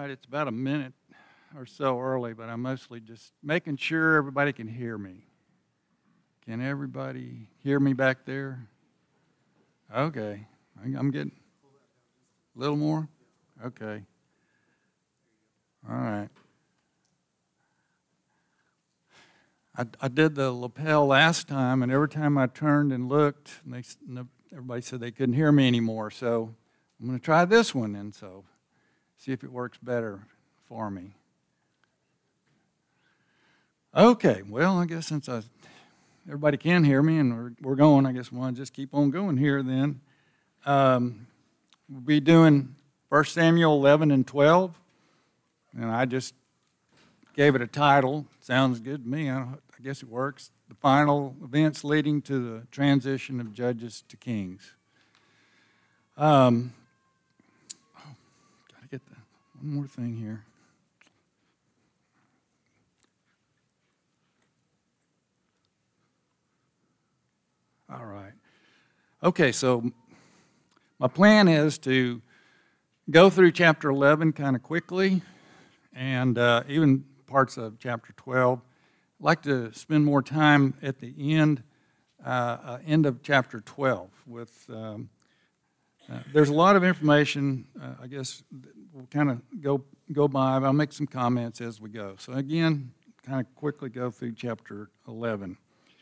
right, it's about a minute or so early, but I'm mostly just making sure everybody can hear me. Can everybody hear me back there? Okay, I'm getting a little more? Okay. All right. I did the lapel last time, and every time I turned and looked, everybody said they couldn't hear me anymore. So I'm going to try this one, and so see if it works better for me. Okay, well, I guess since everybody can hear me and we're going, I guess we'll just keep on going here then. We'll be doing 1 Samuel 11 and 12, and I just gave it a title. Sounds good to me. I guess it works. The final events leading to the transition of judges to kings. Got to get one more thing here. All right. Okay, so my plan is to go through chapter 11 kind of quickly, and even parts of chapter 12. I'd like to spend more time at the end of chapter 12 with, there's a lot of information, I guess we'll kind of go by, but I'll make some comments as we go. So again, kind of quickly go through chapter 11.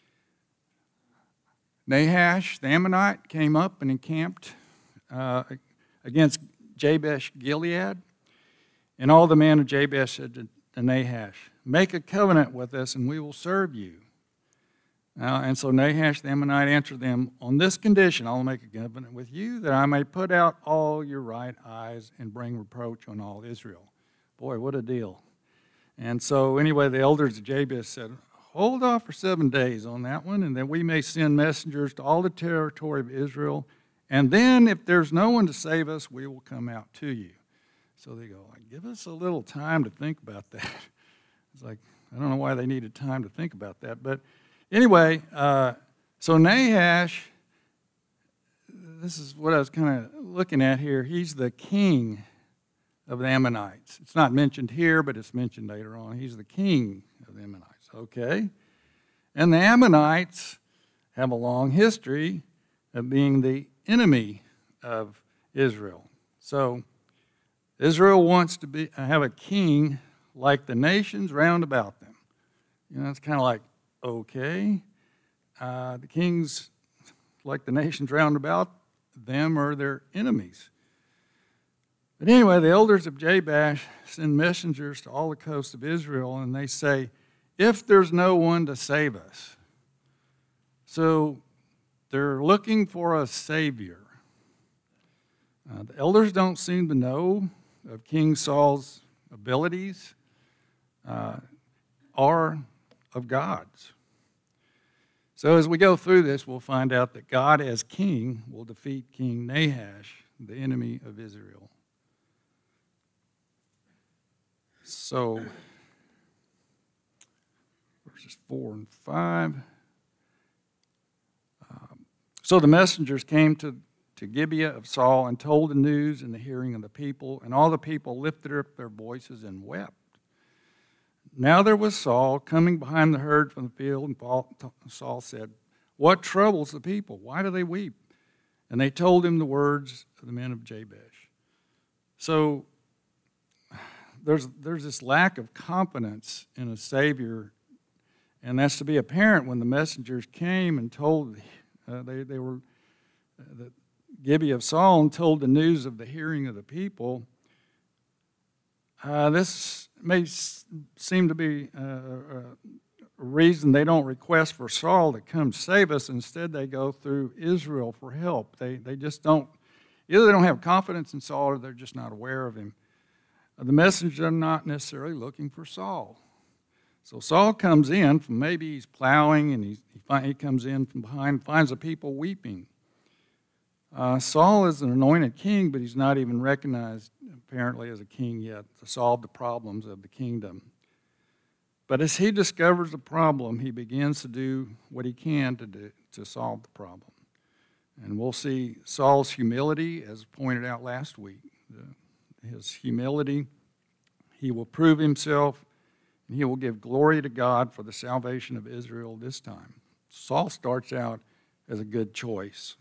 Nahash, the Ammonite, came up and encamped against Jabesh Gilead, and all the men of Jabesh said to Nahash, "Make a covenant with us, and we will serve you." And so Nahash the Ammonite answered them, "On this condition I will make a covenant with you, that I may put out all your right eyes and bring reproach on all Israel." Boy, what a deal. And so anyway, the elders of Jabesh said, "Hold off for 7 days on that one, and then we may send messengers to all the territory of Israel, and then if there's no one to save us, we will come out to you." So they go, "Give us a little time to think about that." It's like, I don't know why they needed time to think about that. But anyway, so Nahash, this is what I was kind of looking at here. He's the king of the Ammonites. It's not mentioned here, but it's mentioned later on. He's the king of the Ammonites. Okay. And the Ammonites have a long history of being the enemy of Israel. So Israel wants to have a king like the nations round about them. You know, it's kind of like, okay, the kings like the nations round about them are their enemies. But anyway, the elders of Jabesh send messengers to all the coasts of Israel, and they say, if there's no one to save us. So they're looking for a savior. The elders don't seem to know of King Saul's abilities or of God's. So as we go through this, we'll find out that God as king will defeat King Nahash, the enemy of Israel. So verses 4 and 5. So the messengers came to Gibeah of Saul and told the news in the hearing of the people, and all the people lifted up their voices and wept. Now there was Saul coming behind the herd from the field, and Saul said, "What troubles the people? Why do they weep?" And they told him the words of the men of Jabesh. So there's this lack of confidence in a Savior, and that's to be apparent when the messengers came and told they were the Gibeah of Saul and told the news of the hearing of the people. This may seem to be a reason they don't request for Saul to come save us. Instead, they go through Israel for help. They just don't, either they don't have confidence in Saul or they're just not aware of him. The messengers are not necessarily looking for Saul. So Saul comes in from, maybe he's plowing, and he comes in from behind, finds the people weeping. Saul is an anointed king, but he's not even recognized apparently as a king yet to solve the problems of the kingdom. But as he discovers the problem, he begins to do what he can to solve the problem. And we'll see Saul's humility, as pointed out last week. His humility He will prove himself, and he will give glory to God for the salvation of Israel this time. Saul starts out as a good choice.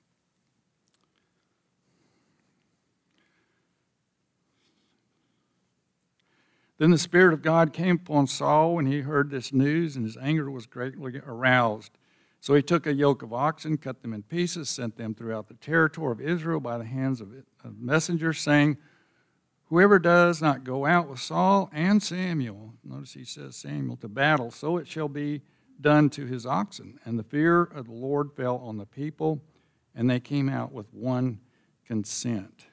Then the Spirit of God came upon Saul when he heard this news, and his anger was greatly aroused. So he took a yoke of oxen, cut them in pieces, sent them throughout the territory of Israel by the hands of messengers, saying, "Whoever does not go out with Saul and Samuel," notice he says Samuel, "to battle, so it shall be done to his oxen." And the fear of the Lord fell on the people, and they came out with one consent.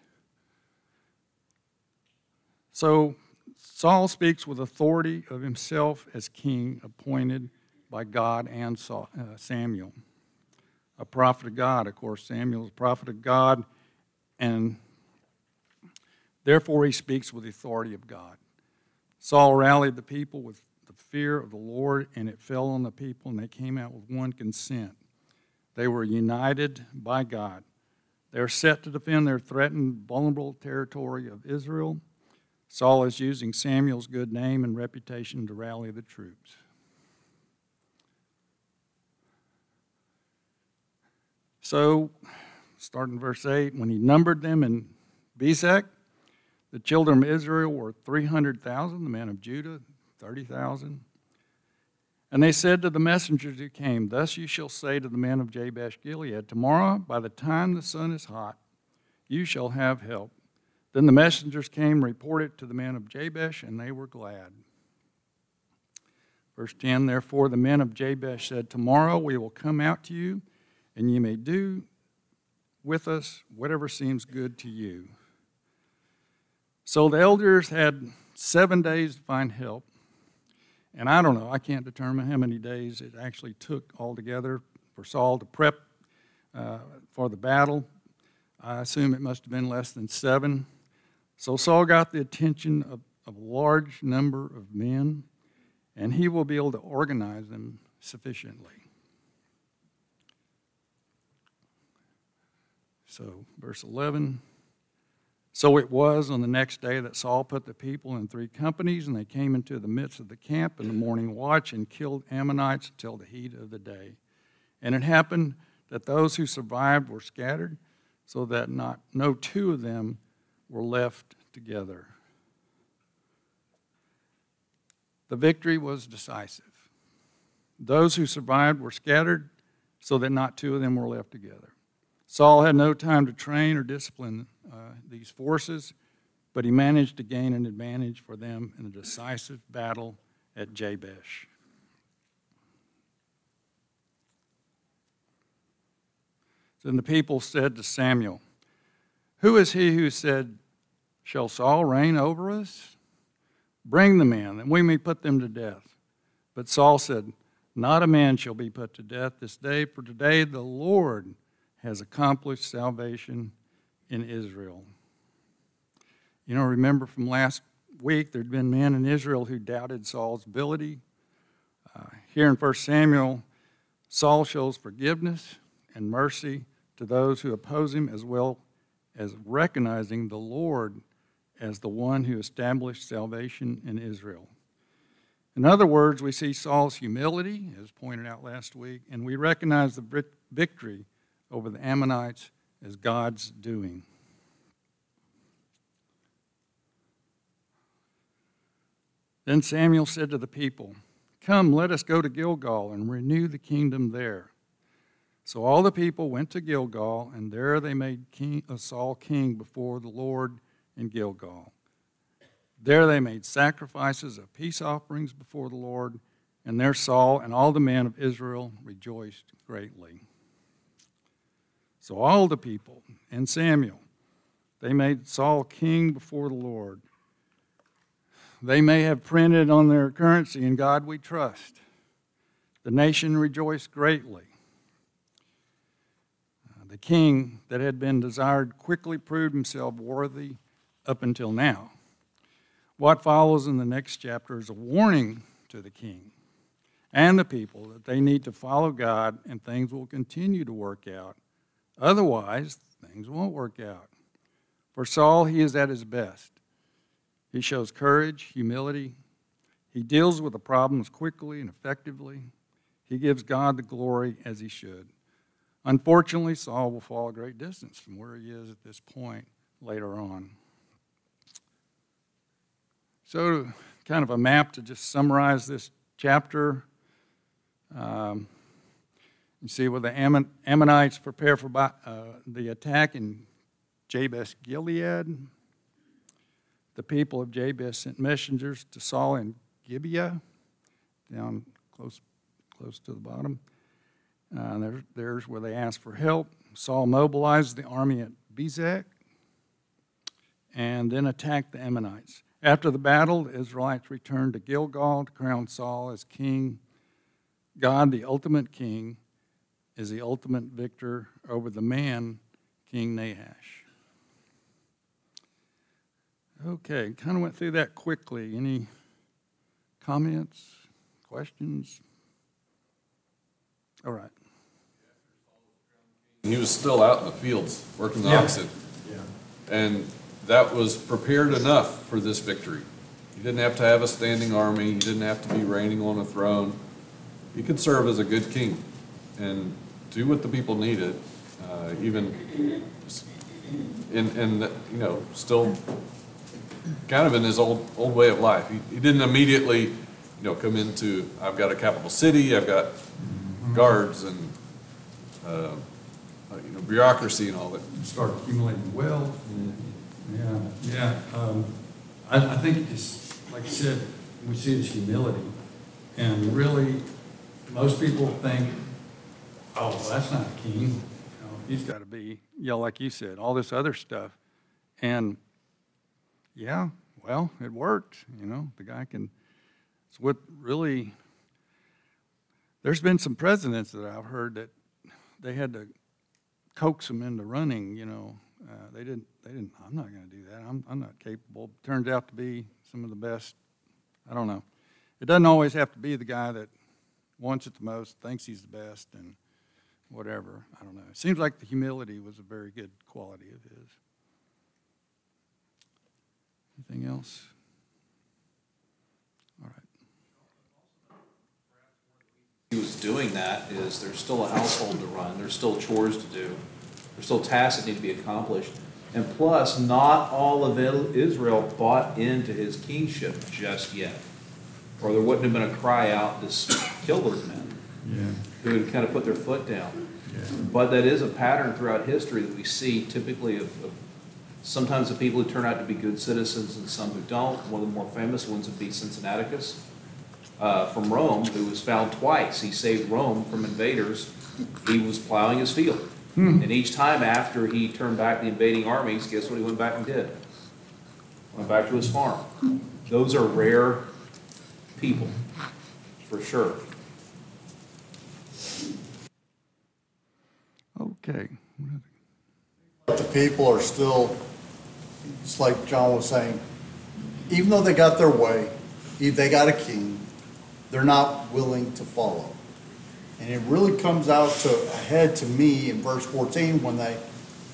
So Saul speaks with authority of himself as king, appointed by God and Samuel, a prophet of God. Of course, Samuel is a prophet of God, and therefore he speaks with the authority of God. Saul rallied the people with the fear of the Lord, and it fell on the people, and they came out with one consent. They were united by God. They are set to defend their threatened, vulnerable territory of Israel. Saul is using Samuel's good name and reputation to rally the troops. So, starting verse 8, when he numbered them in Bezek, the children of Israel were 300,000, the men of Judah 30,000. And they said to the messengers who came, "Thus you shall say to the men of Jabesh Gilead, tomorrow, by the time the sun is hot, you shall have help." Then the messengers came and reported to the men of Jabesh, and they were glad. Verse 10, therefore the men of Jabesh said, "Tomorrow we will come out to you, and you may do with us whatever seems good to you." So the elders had 7 days to find help. And I don't know, I can't determine how many days it actually took altogether for Saul to prep for the battle. I assume it must have been less than 7. So Saul got the attention of a large number of men, and he will be able to organize them sufficiently. So, verse 11. So it was on the next day that Saul put the people in 3 companies, and they came into the midst of the camp in the morning watch and killed Ammonites until the heat of the day. And it happened that those who survived were scattered, so that no 2 of them were left together. The victory was decisive. Those who survived were scattered, so that not 2 of them were left together. Saul had no time to train or discipline these forces, but he managed to gain an advantage for them in a decisive battle at Jabesh. Then the people said to Samuel, "Who is he who said, 'Shall Saul reign over us?' Bring the men, that we may put them to death." But Saul said, "Not a man shall be put to death this day, for today the Lord has accomplished salvation in Israel." You know, remember from last week, there'd been men in Israel who doubted Saul's ability. Here in 1 Samuel, Saul shows forgiveness and mercy to those who oppose him, as well as recognizing the Lord as the one who established salvation in Israel. In other words, we see Saul's humility, as pointed out last week, and we recognize the victory over the Ammonites as God's doing. Then Samuel said to the people, "Come, let us go to Gilgal and renew the kingdom there." So all the people went to Gilgal, and there they made Saul king before the Lord in Gilgal. There they made sacrifices of peace offerings before the Lord, and there Saul and all the men of Israel rejoiced greatly. So all the people and Samuel, they made Saul king before the Lord. They may have printed on their currency, "In God we trust." The nation rejoiced greatly. The king that had been desired quickly proved himself worthy up until now. What follows in the next chapter is a warning to the king and the people that they need to follow God, and things will continue to work out. Otherwise, things won't work out. For Saul, he is at his best. He shows courage, humility. He deals with the problems quickly and effectively. He gives God the glory as he should. Unfortunately, Saul will fall a great distance from where he is at this point later on. So, kind of a map to just summarize this chapter. You see where the Ammonites prepare for the attack in Jabesh Gilead. The people of Jabesh sent messengers to Saul in Gibeah, down close to the bottom. There's where they asked for help. Saul mobilized the army at Bezek and then attacked the Ammonites. After the battle, the Israelites returned to Gilgal to crown Saul as king. God, the ultimate king, is the ultimate victor over the man, King Nahash. Okay, kind of went through that quickly. Any comments, questions? All right. He was still out in the fields working the oxen. Yeah. And that was prepared enough for this victory. He didn't have to have a standing army. He didn't have to be reigning on a throne. He could serve as a good king and do what the people needed, even in still kind of in his old way of life. He didn't immediately, come into, I've got a capital city, I've got guards and bureaucracy and all that. Start accumulating wealth. Yeah. I think it's, like you said, we see this humility. And really, most people think, oh, well, that's not a king. He's got to be, like you said, all this other stuff. And, yeah, well, it worked. The guy can, it's what really, there's been some presidents that I've heard that they had to coax them into running, they didn't, I'm not going to do that. I'm not capable. Turns out to be some of the best. I don't know. It doesn't always have to be the guy that wants it the most, thinks he's the best, and whatever. I don't know. It seems like the humility was a very good quality of his. Anything else? All right. He was doing that is there's still a household to run, there's still chores to do, there's still tasks that need to be accomplished. And plus, not all of Israel bought into his kingship just yet. Or there wouldn't have been a cry out to kill those men who would kind of put their foot down. Yeah. But that is a pattern throughout history that we see typically of sometimes the people who turn out to be good citizens and some who don't. One of the more famous ones would be Cincinnaticus from Rome, who was found twice. He saved Rome from invaders. He was plowing his field. And each time after he turned back the invading armies, guess what he went back and did? Went back to his farm. Those are rare people, for sure. Okay. The people are still, it's like John was saying, even though they got their way, they got a king, they're not willing to follow. And it really comes out ahead to me in verse 14 when they,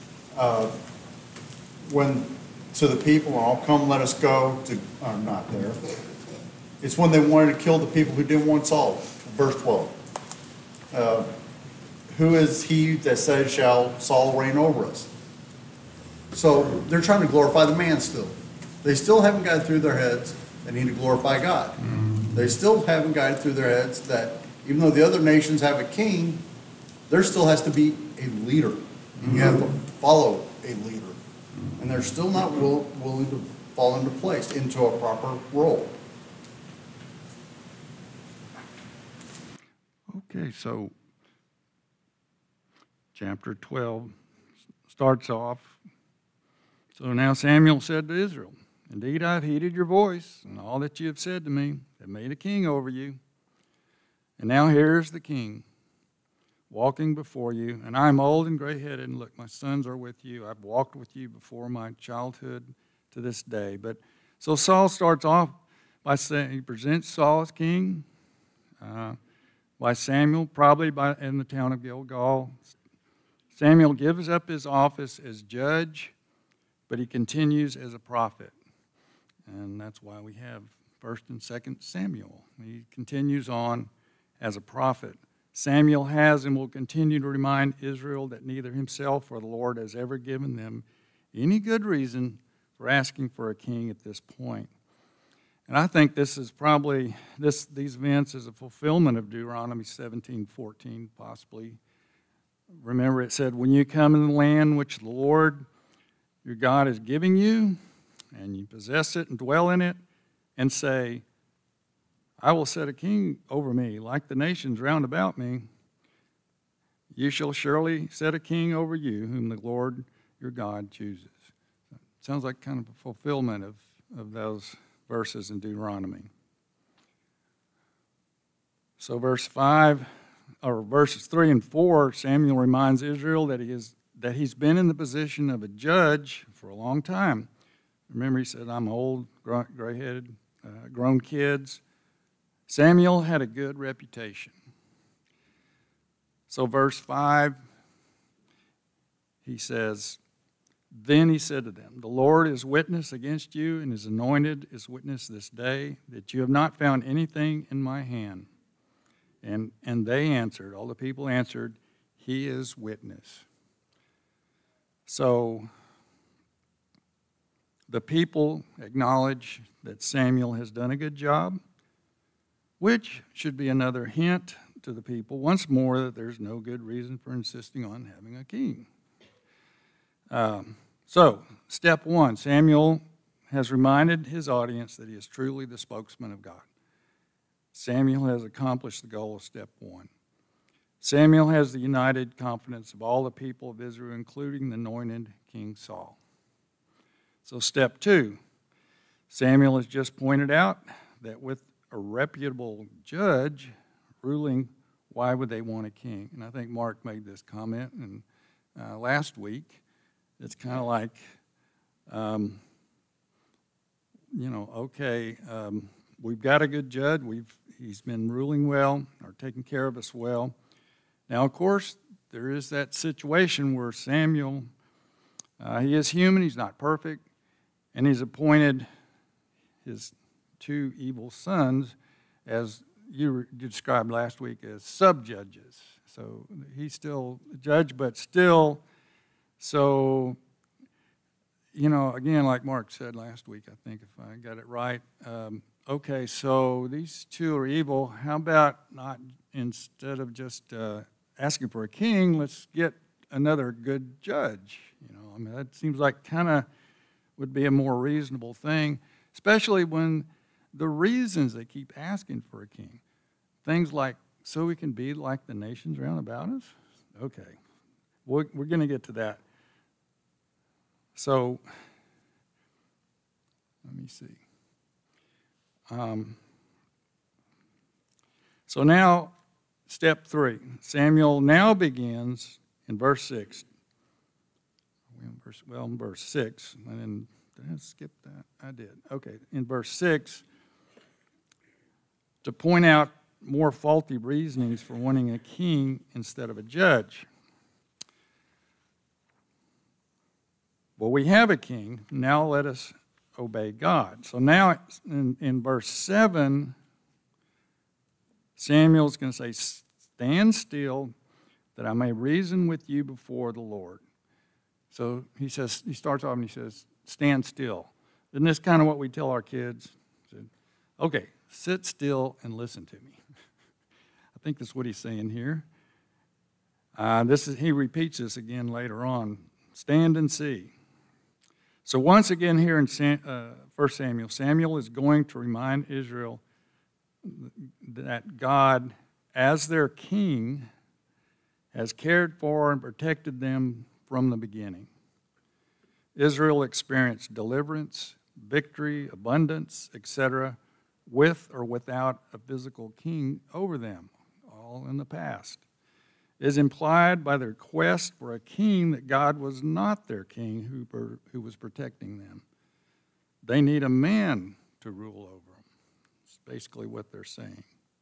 when to the people, I'll come, let us go, not there. It's when they wanted to kill the people who didn't want Saul, verse 12. Who is he that said, shall Saul reign over us? So they're trying to glorify the man still. They still haven't got it through their heads they need to glorify God. They still haven't got it through their heads that even though the other nations have a king, there still has to be a leader. And you have to follow a leader. And they're still not willing to fall into place, into a proper role. Okay, so chapter 12 starts off. So now Samuel said to Israel, indeed, I've heeded your voice and all that you have said to me, have made a king over you. And now here is the king walking before you, and I am old and gray-headed, and look, my sons are with you. I've walked with you before my childhood to this day. But so Saul starts off by saying, he presents Saul as king by Samuel, probably in the town of Gilgal. Samuel gives up his office as judge, but he continues as a prophet. And that's why we have 1st and 2nd Samuel. He continues on as a prophet. Samuel has and will continue to remind Israel that neither himself or the Lord has ever given them any good reason for asking for a king at this point. And I think this is probably, these events is a fulfillment of Deuteronomy 17:14, possibly. Remember it said, when you come in the land which the Lord your God is giving you, and you possess it and dwell in it, and say, I will set a king over me, like the nations round about me. You shall surely set a king over you, whom the Lord your God chooses. Sounds like kind of a fulfillment of those verses in Deuteronomy. So verses 3 and 4, Samuel reminds Israel that he's been in the position of a judge for a long time. Remember, he said, I'm old, gray-headed, grown kids. Samuel had a good reputation. So verse 5, he says, then he said to them, the Lord is witness against you, and his anointed is witness this day, that you have not found anything in my hand. And they answered, all the people answered, he is witness. So the people acknowledge that Samuel has done a good job, which should be another hint to the people once more that there's no good reason for insisting on having a king. So, step 1, Samuel has reminded his audience that he is truly the spokesman of God. Samuel has accomplished the goal of step 1. Samuel has the united confidence of all the people of Israel, including the anointed King Saul. So step 2, Samuel has just pointed out that with a reputable judge ruling, why would they want a king? And I think Mark made this comment last week. It's kind of like, we've got a good judge. He's been ruling well or taking care of us well. Now, of course, there is that situation where Samuel, he is human, he's not perfect, and he's appointed his 2 evil sons, as you described last week, as sub-judges. So he's still a judge, but still, so, again, like Mark said last week, I think, if I got it right, okay, so these 2 are evil. How about not, instead of just asking for a king, let's get another good judge? That seems like kind of would be a more reasonable thing, especially when the reasons they keep asking for a king, things like, so we can be like the nations round about us? Okay, we're going to get to that. So, let me see. So now, step 3. Samuel now begins in verse 6. In verse 6. And did I skip that? I did. Okay, in verse 6, to point out more faulty reasonings for wanting a king instead of a judge. Well, we have a king. Now let us obey God. So now in verse 7, Samuel's going to say, stand still that I may reason with you before the Lord. So he starts off and he says, stand still. Isn't this kind of what we tell our kids? Okay, sit still and listen to me. I think that's what he's saying here. He repeats this again later on. Stand and see. So once again here in 1 Samuel, Samuel is going to remind Israel that God, as their king, has cared for and protected them from the beginning. Israel experienced deliverance, victory, abundance, etc., with or without a physical king over them, all in the past. It is implied by the request for a king that God was not their king who was protecting them. They need a man to rule over them. It's basically what they're saying.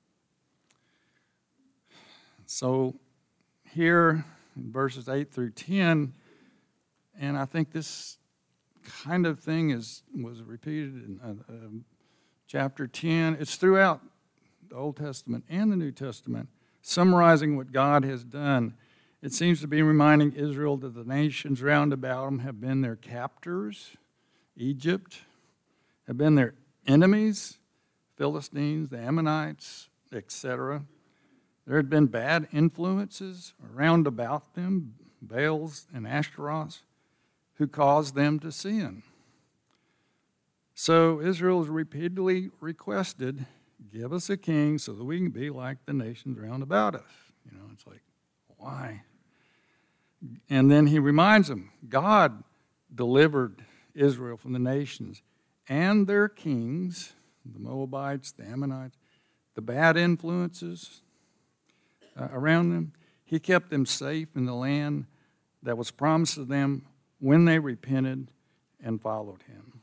So here in verses 8 through 10, and I think this kind of thing was repeated in chapter 10. It's throughout the Old Testament and the New Testament, summarizing what God has done. It seems to be reminding Israel that the nations round about them have been their captors. Egypt have been their enemies, Philistines, the Ammonites, etc. There had been bad influences around about them, Baals and Ashtaroth, who caused them to sin. So Israel has repeatedly requested, give us a king so that we can be like the nations round about us. You know, it's like, why? And then he reminds them, God delivered Israel from the nations and their kings, the Moabites, the Ammonites, the bad influences around them. He kept them safe in the land that was promised to them when they repented and followed him.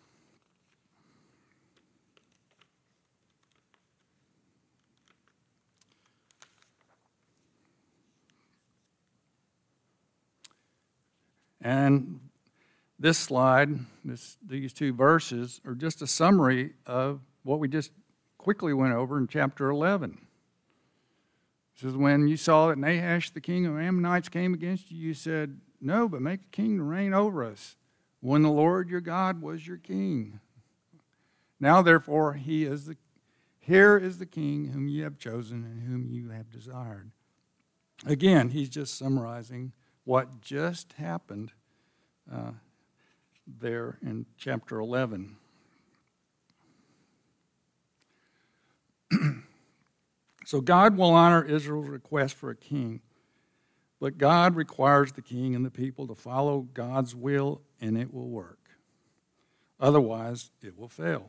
And this slide, these two verses, are just a summary of what we just quickly went over in chapter 11. This is when you saw that Nahash, the king of Ammonites, came against you. You said, no, but make a king to reign over us, when the Lord your God was your king. Now, therefore, here is the king whom you have chosen and whom you have desired. Again, he's just summarizing what just happened there in chapter 11. So God will honor Israel's request for a king, but God requires the king and the people to follow God's will, and it will work. Otherwise, it will fail.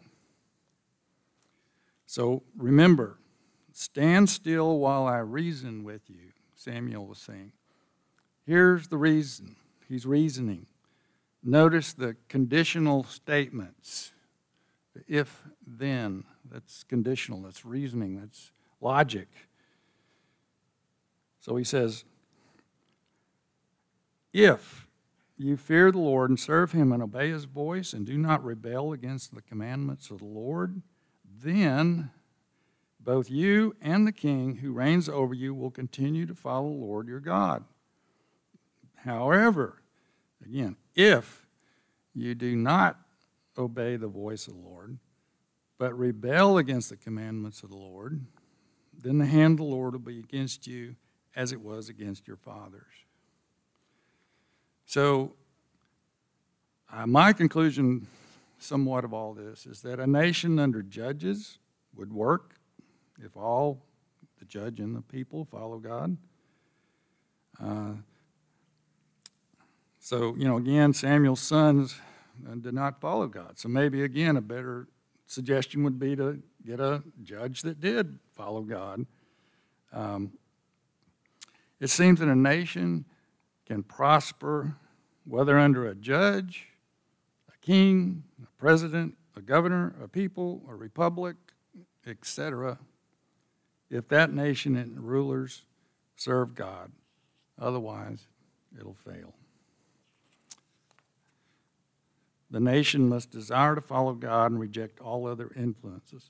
So remember, stand still while I reason with you, Samuel was saying. Here's the reason. He's reasoning. Notice the conditional statements. The if, then, that's conditional, that's reasoning, that's logic. So he says, if you fear the Lord and serve him and obey his voice and do not rebel against the commandments of the Lord, then both you and the king who reigns over you will continue to follow the Lord your God. However, again, if you do not obey the voice of the Lord, but rebel against the commandments of the Lord, then the hand of the Lord will be against you as it was against your fathers. So, my conclusion somewhat of all this is that a nation under judges would work if all, the judge and the people, follow God. So, again, Samuel's sons did not follow God. So maybe, again, a better suggestion would be to get a judge that did follow God. It seems that a nation can prosper whether under a judge, a king, a president, a governor, a people, a republic, etc., if that nation and rulers serve God. Otherwise, it'll fail. The nation must desire to follow God and reject all other influences.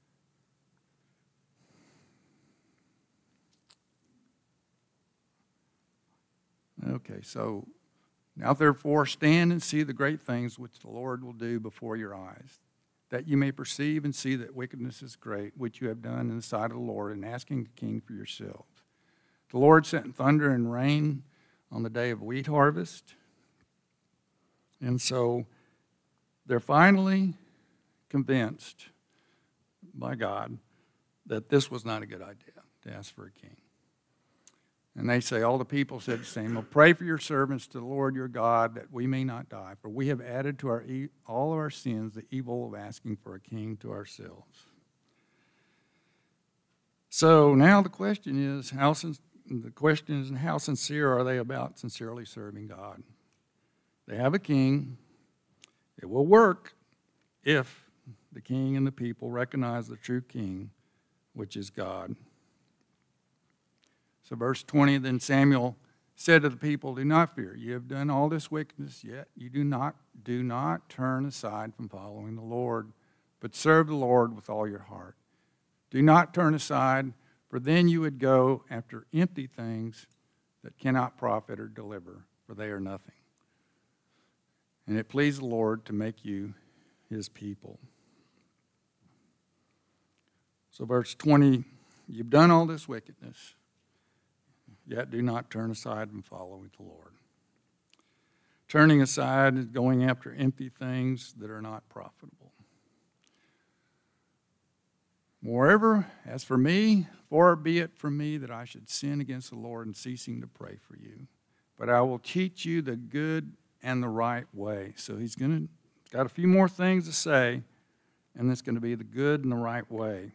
Okay, so now therefore stand and see the great things which the Lord will do before your eyes, that you may perceive and see that wickedness is great, which you have done in the sight of the Lord, in asking the king for yourselves. The Lord sent thunder and rain on the day of wheat harvest. And so they're finally convinced by God that this was not a good idea to ask for a king. And they say, all the people said the same. Well, pray for your servants to the Lord your God that we may not die, for we have added to all of our sins the evil of asking for a king to ourselves. So now the question is, how sincere are they about sincerely serving God? They have a king. It will work if the king and the people recognize the true king, which is God. So verse 20, then Samuel said to the people, do not fear. You have done all this wickedness, yet you do not turn aside from following the Lord, but serve the Lord with all your heart. Do not turn aside, for then you would go after empty things that cannot profit or deliver, for they are nothing. And it pleased the Lord to make you his people. So verse 20, you've done all this wickedness, yet do not turn aside from following the Lord. Turning aside is going after empty things that are not profitable. Moreover, as for me, far be it from me that I should sin against the Lord in ceasing to pray for you. But I will teach you the good and the right way. So he's got a few more things to say, and it's going to be the good and the right way.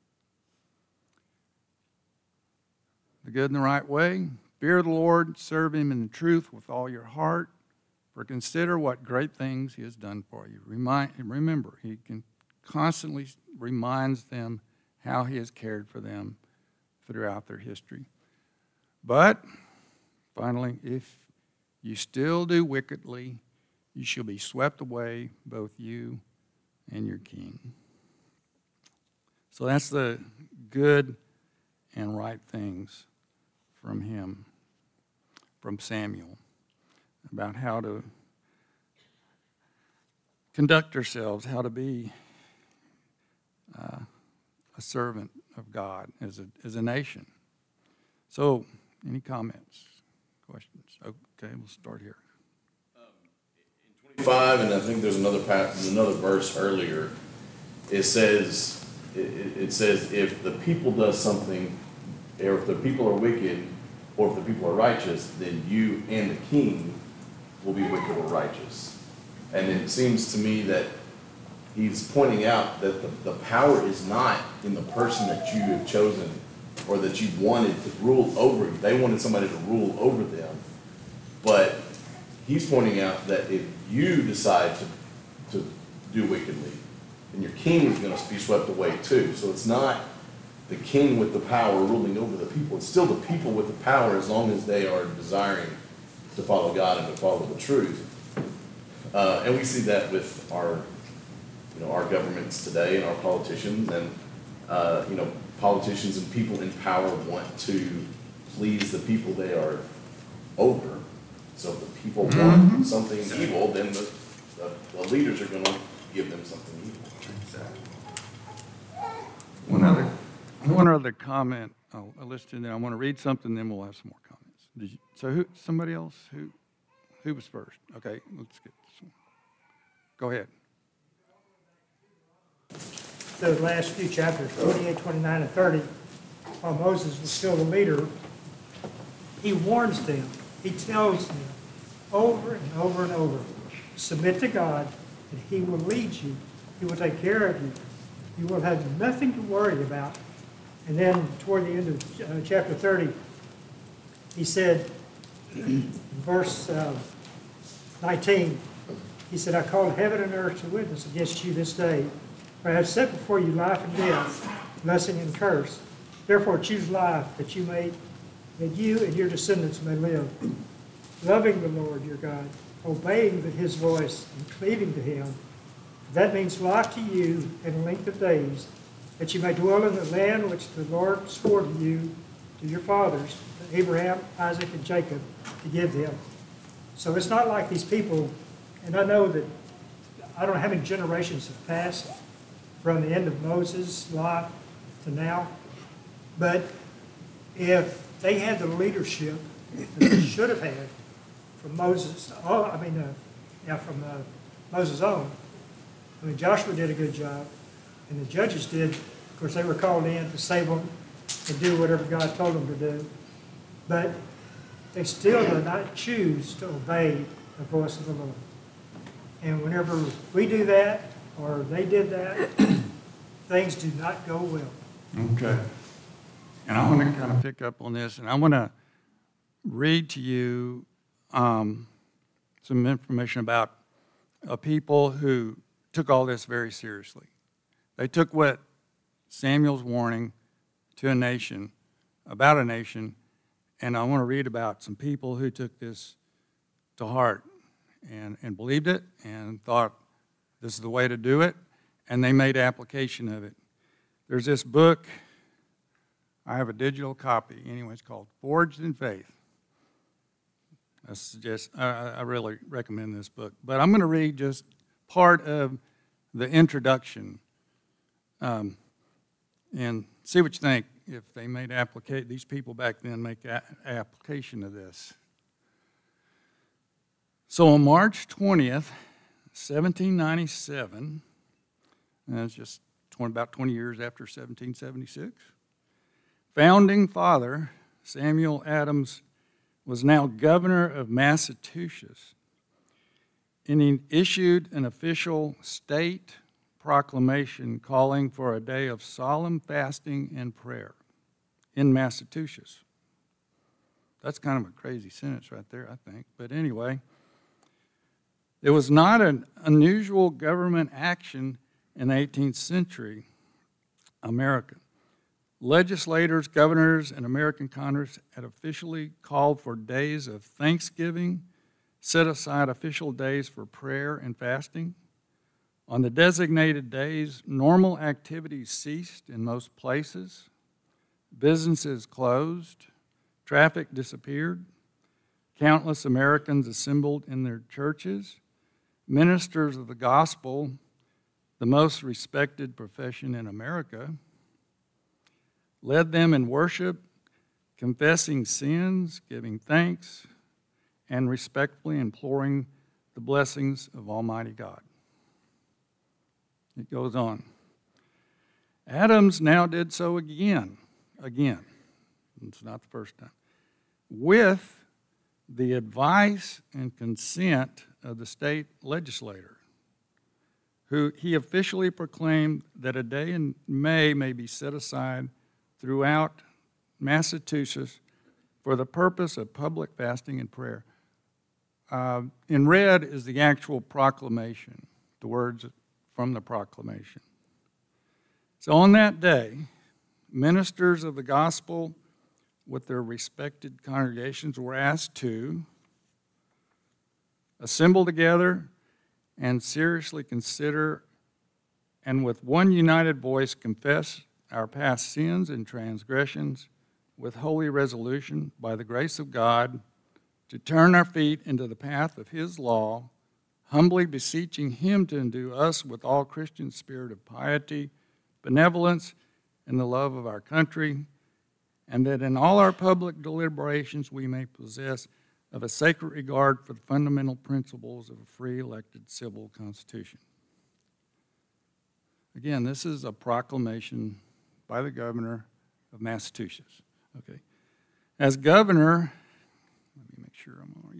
The good and the right way. Fear the Lord, serve him in the truth with all your heart, for consider what great things he has done for you. Remember, he constantly reminds them how he has cared for them throughout their history. But, finally, if you still do wickedly, you shall be swept away, both you and your king. So that's the good and right things from him, from Samuel, about how to conduct ourselves, how to be a servant of God as a nation. So, any comments, questions? Okay, we'll start here. In 25, and I think there's another verse earlier. It says if the people does something, or if the people are wicked, or if the people are righteous, then you and the king will be wicked or righteous. And it seems to me that he's pointing out that the power is not in the person that you have chosen or that you wanted to rule over you. They wanted somebody to rule over them. But he's pointing out that if you decide to do wickedly, then your king is going to be swept away too. So it's not the king with the power ruling over the people. It's still the people with the power as long as they are desiring to follow God and to follow the truth. And we see that with our governments today and our politicians. And, politicians and people in power want to please the people they are over. So if the people want something evil, then the leaders are going to give them something evil. One other comment I'll list in there. I want to read something, then we'll have some more comments. Somebody else? Who was first? Okay, let's get this one. Go ahead. The last few chapters, 28, 29, and 30, while Moses was still the leader, he warns them. He tells them over and over and over, submit to God, and he will lead you. He will take care of you. You will have nothing to worry about. And then toward the end of chapter 30, he said, verse 19, he said, I call heaven and earth to witness against you this day, for I have set before you life and death, blessing and curse. Therefore choose life, that you and your descendants may live, loving the Lord your God, obeying his voice and cleaving to him. That means life to you and a length of days, that you may dwell in the land which the Lord swore to you, to your fathers, to Abraham, Isaac, and Jacob, to give them. So it's not like these people, and I know that, I don't know how many generations have passed from the end of Moses' life to now, but if they had the leadership that they should have had from Moses, from Moses on, Joshua did a good job, and the judges did. Of course, they were called in to save them and do whatever God told them to do. But they still did not choose to obey the voice of the Lord. And whenever we do that, or they did that, things do not go well. Okay. And I want to kind of pick up on this, and I want to read to you some information about a people who took all this very seriously. They took Samuel's warning to about a nation, And I want to read about some people who took this to heart and believed it and thought this is the way to do it, and they made application of it. There's this book, I have a digital copy, anyway, it's called Forged in Faith. I really recommend this book. But I'm going to read just part of the introduction and see what you think if they made these people back then make application of this. So on March 20th, 1797, and that's just about 20 years after 1776, founding father Samuel Adams was now governor of Massachusetts, and he issued an official state proclamation calling for a day of solemn fasting and prayer in Massachusetts. That's kind of a crazy sentence right there, I think. But anyway, it was not an unusual government action in the 18th century America. Legislators, governors, and American Congress had officially called for days of thanksgiving, set aside official days for prayer and fasting. On the designated days, normal activities ceased in most places. Businesses closed. Traffic disappeared. Countless Americans assembled in their churches. Ministers of the gospel, the most respected profession in America, led them in worship, confessing sins, giving thanks, and respectfully imploring the blessings of Almighty God. It goes on. Adams now did so again. It's not the first time. With the advice and consent of the state legislator, who he officially proclaimed that a day in May may be set aside throughout Massachusetts for the purpose of public fasting and prayer. In red is the actual proclamation, the words from the proclamation. So on that day, ministers of the gospel with their respected congregations were asked to assemble together and seriously consider and with one united voice confess our past sins and transgressions with holy resolution by the grace of God to turn our feet into the path of His law, humbly beseeching Him to endue us with all Christian spirit of piety, benevolence, and the love of our country, and that in all our public deliberations we may possess of a sacred regard for the fundamental principles of a free elected civil constitution. Again, this is a proclamation by the governor of Massachusetts. Okay. As governor, let me make sure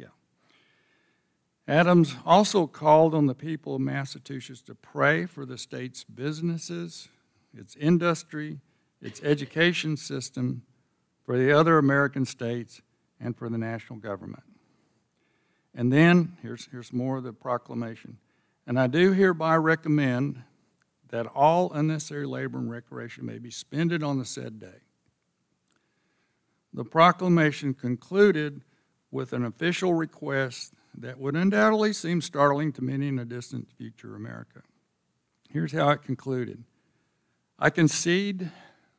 Adams also called on the people of Massachusetts to pray for the state's businesses, its industry, its education system, for the other American states, and for the national government. And then, here's more of the proclamation. And I do hereby recommend that all unnecessary labor and recreation may be spended on the said day. The proclamation concluded with an official request that would undoubtedly seem startling to many in a distant future America. Here's how it concluded. I concede,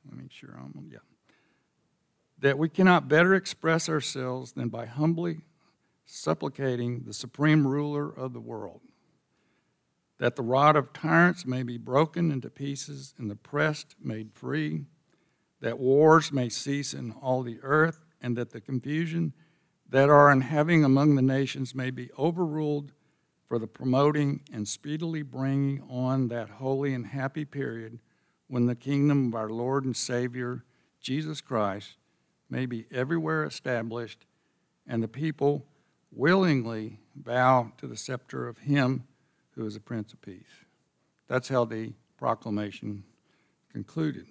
that we cannot better express ourselves than by humbly supplicating the supreme ruler of the world, that the rod of tyrants may be broken into pieces and the oppressed made free, that wars may cease in all the earth, and that the confusion that are in having among the nations may be overruled for the promoting and speedily bringing on that holy and happy period when the kingdom of our Lord and Savior, Jesus Christ, may be everywhere established, and the people willingly bow to the scepter of Him who is the Prince of Peace. That's how the proclamation concluded.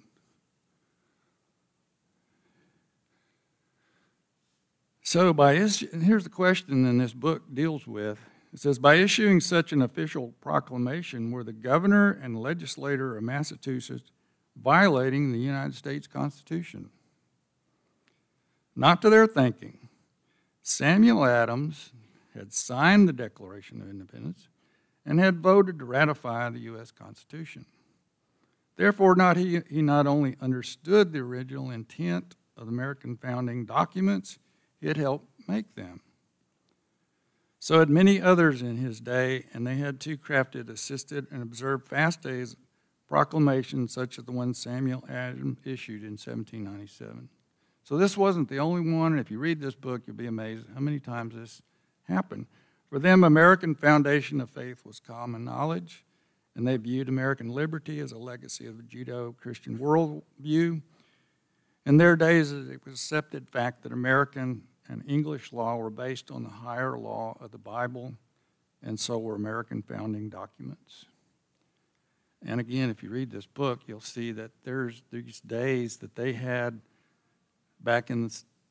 So and here's the question that this book deals with. It says, by issuing such an official proclamation, were the governor and legislator of Massachusetts violating the United States Constitution? Not to their thinking, Samuel Adams had signed the Declaration of Independence and had voted to ratify the U.S. Constitution. Therefore, he not only understood the original intent of the American founding documents, he had helped make them. So had many others in his day, and they had too crafted, assisted, and observed fast days proclamations such as the one Samuel Adams issued in 1797. So this wasn't the only one, and if you read this book, you'll be amazed how many times this happened. For them, American foundation of faith was common knowledge, and they viewed American liberty as a legacy of the Judeo-Christian worldview. In their days, it was accepted fact that American and English law were based on the higher law of the Bible, and so were American founding documents. And again, if you read this book, you'll see that there's these days that they had back in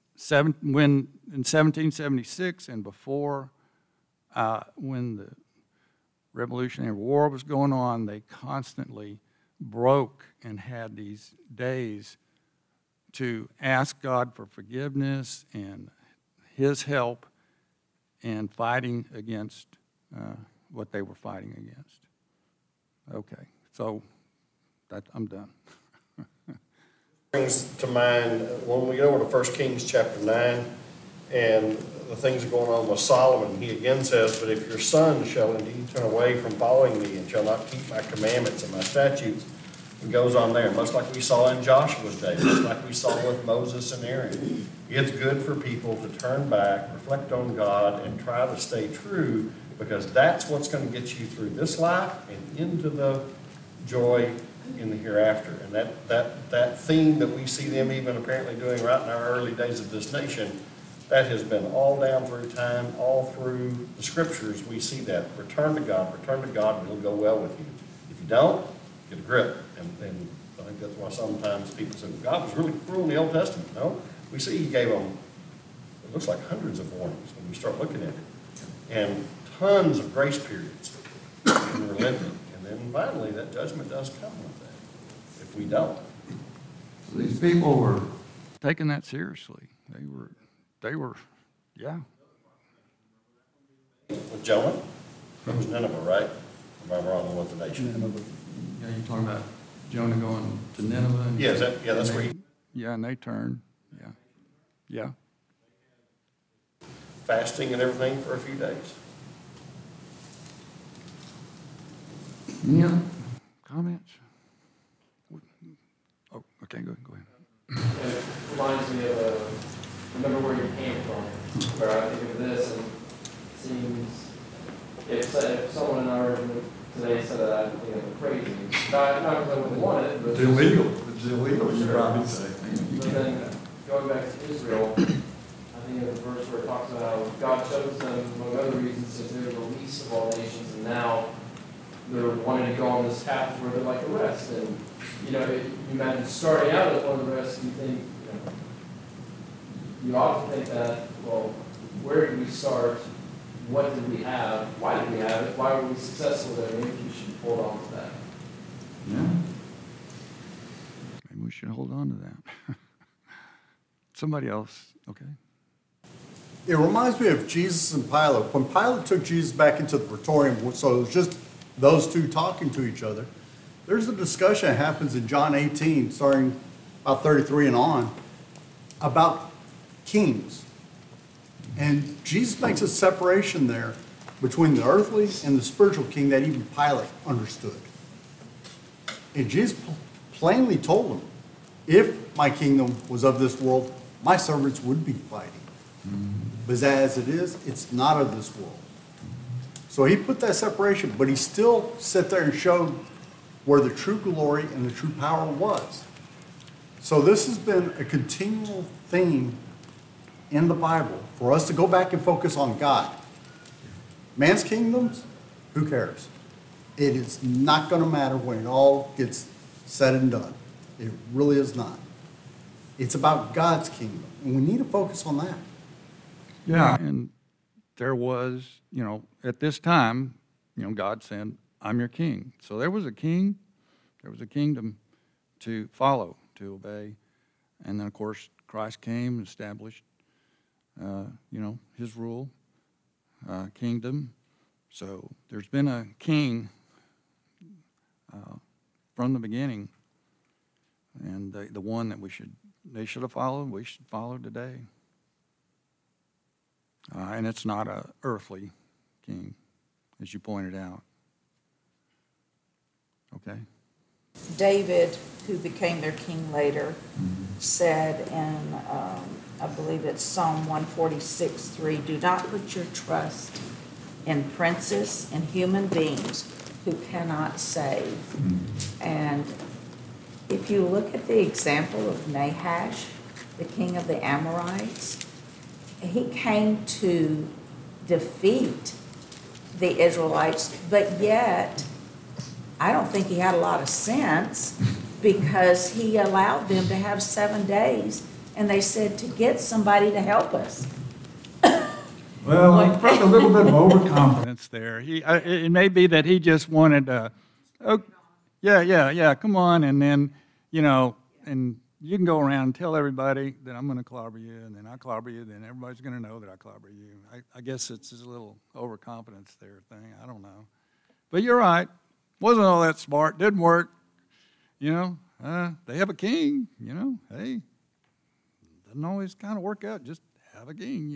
1776 and before, when the Revolutionary War was going on, they constantly broke and had these days to ask God for forgiveness and His help in fighting against what they were fighting against. Okay, so I'm done. Brings to mind when we go over to 1 Kings chapter 9 and the things going on with Solomon, he again says, "But if your son shall indeed turn away from following me and shall not keep my commandments and my statutes," it goes on there, much like we saw in Joshua's day, much like we saw with Moses and Aaron. It's good for people to turn back, reflect on God, and try to stay true, because that's what's going to get you through this life and into the joy in the hereafter. And that theme that we see them even apparently doing right in our early days of this nation, that has been all down through time, all through the scriptures. We see that. Return to God, and it'll go well with you. If you don't, get a grip. And I think that's why sometimes people say, God was really cruel in the Old Testament. No, we see He gave them, it looks like hundreds of warnings when you start looking at it. And tons of grace periods in relenting. And then finally, that judgment does come with that, if we don't. So these people were taking that seriously. They were, yeah. With Jonah, it was Nineveh, right? Am I wrong with the nation? Yeah, you're talking about Jonah going to Nineveh? And Yeah, that's where he, yeah, and they turned, yeah. Yeah. fasting and everything for a few days. Any other comments? Oh, okay, go ahead. It reminds me of remember where you came from, where I think of this and it seems if someone in our room today said that, I think I'm crazy. Not because I wouldn't want it, but It's illegal, you Sure. probably say. But then going back to Israel, I think of the verse where it talks about God chose them, among other reasons, since they're the least of all nations, and now they're wanting to go on this path where they're like the rest. And, you imagine starting out as one of the rest, you think, you often think that, well, where did we start? What did we have? Why did we have it? Why were we successful there? Maybe we should hold on to that. Yeah. Maybe we should hold on to that. Somebody else, okay? It reminds me of Jesus and Pilate. When Pilate took Jesus back into the praetorium, so it was just those two talking to each other, there's a discussion that happens in John 18, starting about 33 and on, about kings. And Jesus makes a separation there between the earthly and the spiritual king that even Pilate understood. And Jesus plainly told him, if my kingdom was of this world, my servants would be fighting. But as it is, it's not of this world. So he put that separation, but he still sat there and showed where the true glory and the true power was. So this has been a continual theme in the Bible for us to go back and focus on God. Man's kingdoms, who cares? It is not going to matter when it all gets said and done. It really is not. It's about God's kingdom, and we need to focus on that. Yeah, and there was, at this time, God said, I'm your king. So there was a king, there was a kingdom to follow, to obey. And then, of course, Christ came and established, his rule, kingdom. So there's been a king from the beginning, and the one that they should have followed, we should follow today. And it's not an earthly king, as you pointed out. Okay? David, who became their king later, said in, I believe it's Psalm 146:3, do not put your trust in princes and human beings who cannot save. And if you look at the example of Nahash, the king of the Amorites, he came to defeat the Israelites, but yet I don't think he had a lot of sense, because he allowed them to have 7 days, and they said to get somebody to help us. Well, I felt a little bit of overconfidence there. It may be that he just wanted to, come on, and then, and you can go around and tell everybody that I'm going to clobber you, and then I clobber you, then everybody's going to know that I clobber you. I guess it's just a little overconfidence there thing. I don't know. But you're right. Wasn't all that smart. Didn't work. They have a king, Hey, doesn't always kind of work out. Just have a king,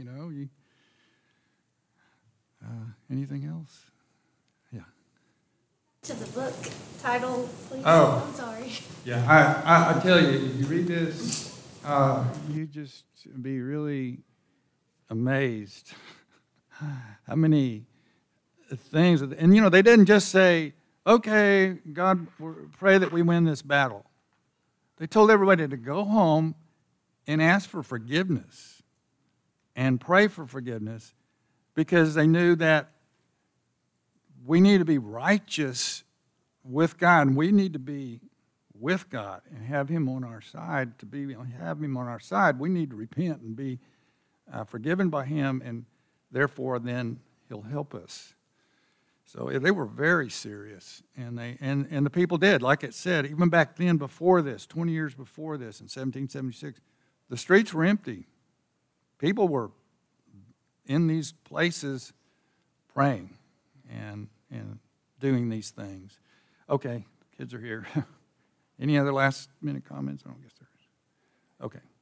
Anything else? Yeah. To the book title, please. Oh. I'm sorry. Yeah, I tell you, if you read this, you just be really amazed how many things. And, they didn't just say, okay, God, pray that we win this battle. They told everybody to go home and ask for forgiveness and pray for forgiveness, because they knew that we need to be righteous with God, and we need to be with God and have Him on our side. Have Him on our side, we need to repent and be forgiven by Him, and therefore then He'll help us. So they were very serious, and the people did. Like it said, even back then, before this, 20 years before this, in 1776, the streets were empty. People were in these places praying and doing these things. Okay, kids are here. Any other last minute comments? I don't guess there is. Okay.